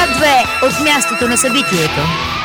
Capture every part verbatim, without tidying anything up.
К две от мястото на събитието.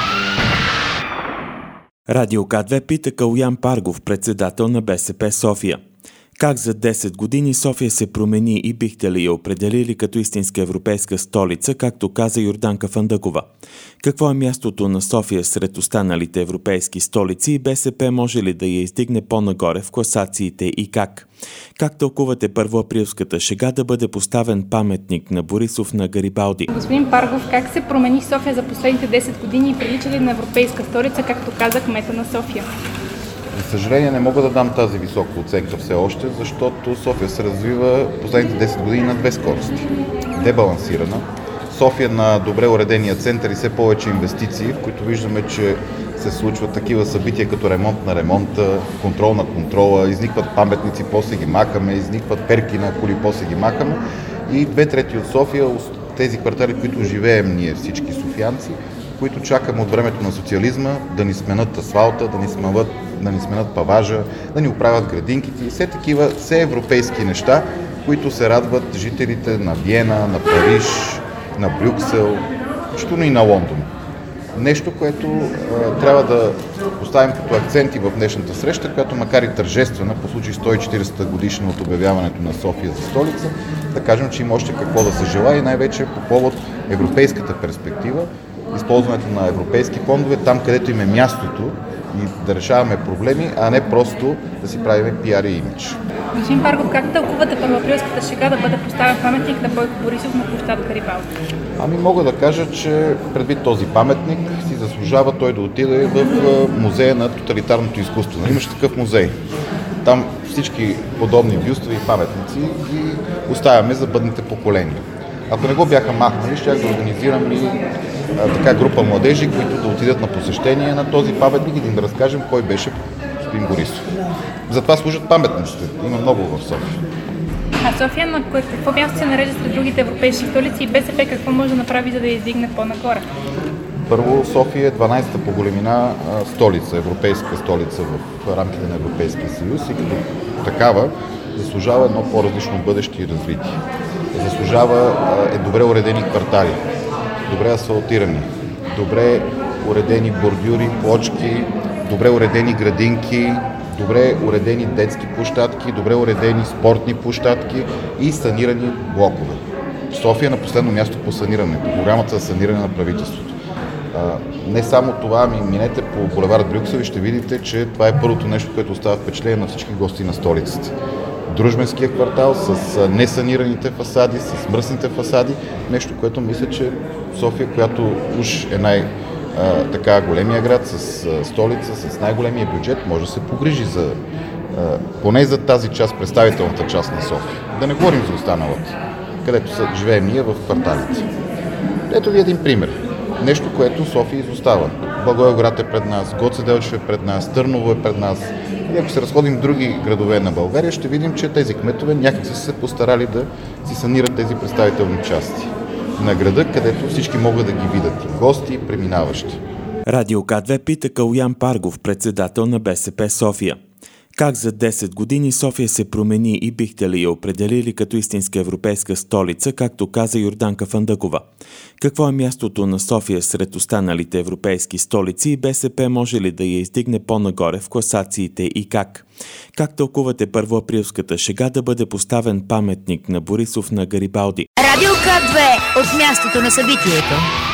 Радио К две пита Калоян Паргов, председател на БСП София. Как за десет години София се промени и бихте ли я определили като истинска европейска столица, както каза Йорданка Фандъкова? Какво е мястото на София сред останалите европейски столици и БСП може ли да я издигне по-нагоре в класациите и как? Как тълкувате първоаприлската шега да бъде поставен паметник на Борисов на Гарибалди? Господин Паргов, как се промени София за последните десет години и прилича ли на европейска столица, както каза кмета на София? За съжаление не мога да дам тази висока оценка все още, защото София се развива последните десет години на две скорости. Дебалансирана. София на добре уредения център и все повече инвестиции, в които виждаме, че се случват такива събития като ремонт на ремонта, контрол на контрола, изникват паметници, после ги махаме, изникват перки на коли, после ги махаме. И две трети от София, тези квартали, в които живеем ние всички софиянци, които чакаме от времето на социализма да ни сменят асфалта, да ни сменят, да ни сменят паважа, да ни оправят градинките и все такива, все европейски неща, които се радват жителите на Виена, на Париж, на Брюксел, чето и на Лондон. Нещо, което а, трябва да поставим като акценти в днешната среща, която макар и тържествена, по случай сто и четиридесета годишна от обявяването на София за столица, да кажем, че има още какво да се желае и най-вече по повод европейската перспектива, използването на европейски фондове там, където им е мястото и да решаваме проблеми, а не просто да си правим пиар и имидж. Господин Паргов, как тълкувате първоаприлската шега да бъде поставен паметник на Бойко Борисов на площад Гарибалди? Ами мога да кажа, че предвид този паметник си заслужава той да отиде в музея на тоталитарното изкуство. Имаше такъв музей. Там всички подобни бюстове и паметници ги оставяме за бъдните поколения. Ако не го бяха махнали, щях да организирам и а, така група младежи, които да отидат на посещение на този паметник и да им разкажем кой беше господин Борисов. Затова служат паметниците. Има много в София. А София на какво място се нарежда сред другите европейски столици и БСП какво може да направи, за да я издигне по-нагоре? Първо, София е дванадесета по големина столица, европейска столица в рамките на Европейския съюз и като такава заслужава едно по-различно бъдеще и развитие. Заслужава е добре уредени квартали, добре асфалтирани, добре уредени бордюри, плочки, добре уредени градинки, добре уредени детски площадки, добре уредени спортни площадки и санирани блокове. София е на последно място по санирането, програмата за саниране на правителството. Не само това, ами минете по булевард Брюксел и ще видите, че това е първото нещо, което остава впечатление на всички гости на столицата. Дружбенския квартал с несанираните фасади, с мръсните фасади, нещо, което мисля, че София, която уж е най-така големия град с столица, с най-големия бюджет, може да се погрижи за, поне за тази част, представителната част на София. Да не говорим за останалата, където живеем ние в кварталите. Ето ви един пример. Нещо, което София изостава. Благоевград е пред нас, Гоце Делчев е пред нас, Търново е пред нас. И ако се разходим в други градове на България, ще видим, че тези кметове някак са се постарали да си санират тези представителни части на града, където всички могат да ги видят. И гости, и преминаващи. Радио К две пита Калоян Паргов, председател на БСП София. Как за десет години София се промени и бихте ли я определили като истинска европейска столица, както каза Йорданка Фандъкова? Какво е мястото на София сред останалите европейски столици и БСП може ли да я издигне по-нагоре в класациите и как? Как тълкувате първоаприлската шега да бъде поставен паметник на Борисов на Гарибалди? Радио К две от мястото на събитието.